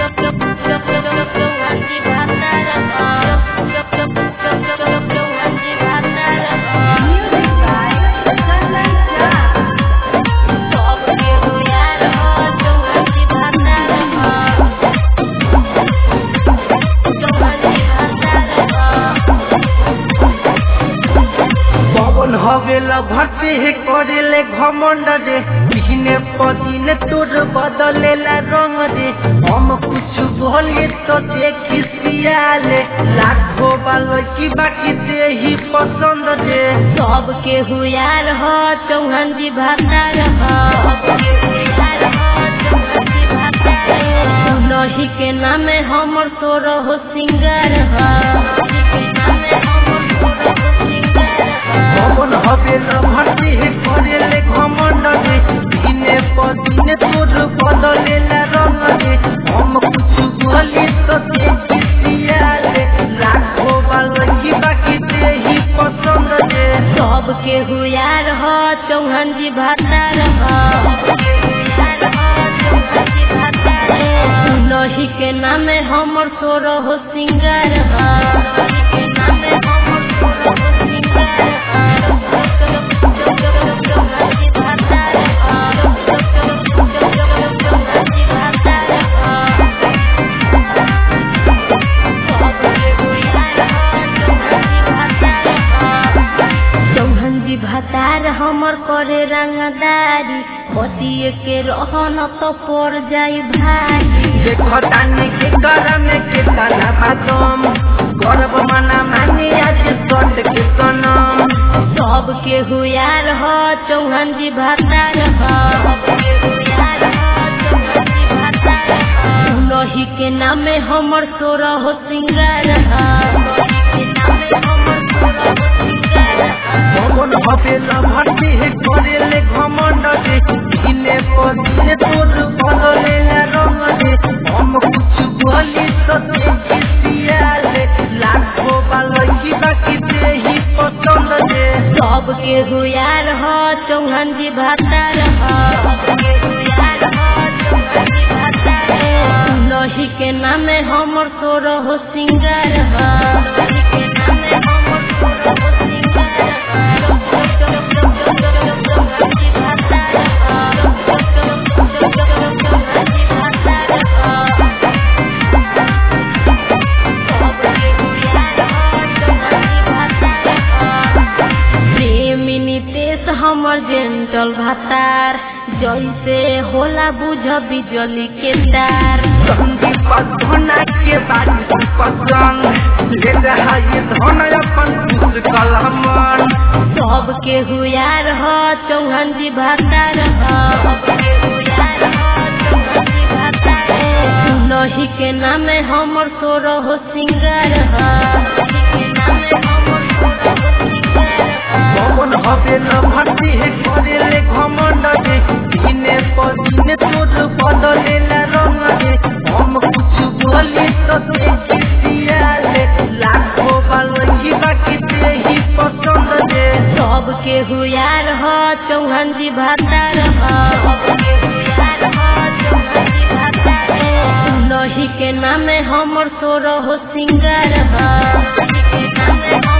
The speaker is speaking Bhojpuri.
हवेला भट्टी है करेले घमंड रे दिने पदिने तोर बदलेला रंग रे हम कुछ बोले तो देखी सियाले लाखों बालो की बाकी दे ही पसंद रे सबके हुयार हो चौहान जी भातार हो दुलही के नामे हमर तोर हो सिंगार हो हवेला भट्टी है करेले घमंड रे दिने पदिने तोर बदलेला रंग रे हम कुछ बोले तो देखी सियाले लाखों बालो की बाकी दे ही पसंद रे सबके हुयार हो चौहान जी भातार हो दुलही के नामे हमर तोर हो सिंगार हो भातार हमर करे रंगदारी पतिए के रहन तो पड़ जाई भाई देखो तानी के करम के तना भातम गर्व मना मानी आज सट के सनम सबके हुयार हो चौहान जी भातार हो दुलही के नामे हमर तोर हो सिंगार हो हवेला भट्टी है करेले घमंड रे दिने पदिने तोर बदलेला रंग रे हम कुछ बोली तो देखी सियाले लाखों बालो की बाकी दे ही पसंद रे सबके हुयार हो चौहान जी भातार हो दुलही के नामे हमर तोर हो सिंगार हो हमर जेंटल भातार जैसे होला बुझ बिजली के तार धना के बारी पसंद ले रहा ये धन अपन खुश कलमन सबके हुयार हो चौहान जी भातार हो दुलही के नामे हमर तोर हो सिंगार हो हवेला भट्टी है करेले घमंड रे दिने पदिने तोर बदलेला रंग रे हम कुछ बोली तो देखी सियाले लाखों बालो की बाकी दे ही पसंद रे सबके हुयार हो चौहान जी भातार हो दुलही के नामे हमर तोर हो सिंगार हो